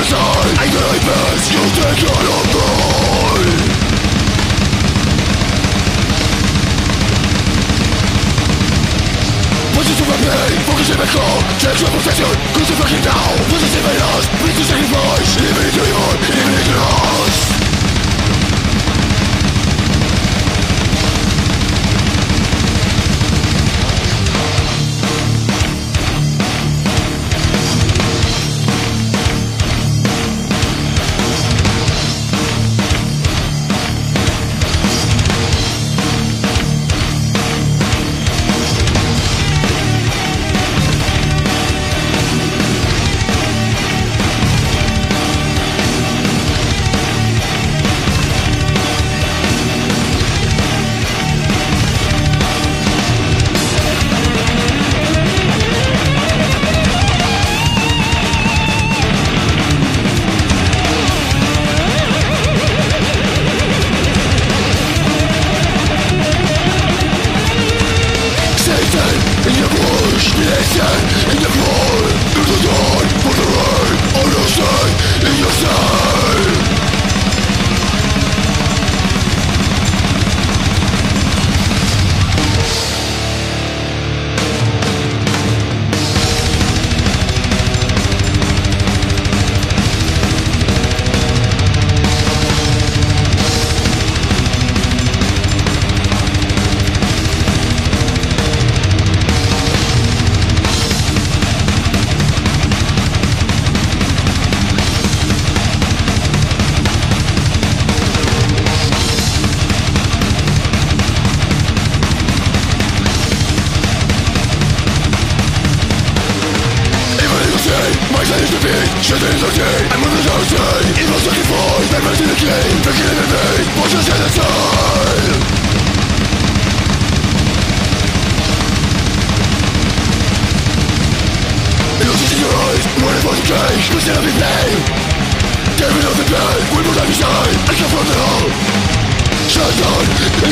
side, I know I best, you take all of mine. Position my pain, focus in my call, take your possession, go to fucking down. Position my loss, bring to sacrifice, even into your, even into loss. In your bush, listen, in the floor, in the dawn, for the rain, on your side, in your side. My side is defeat, shit is okay. I'm on the dark side, evil's looking for that man to the game, the killing in me, forces in the side. Illusions in your eyes, running for the cage, but still be pain. Giving up the pain, we will die beside, I come from the hole. Shut down,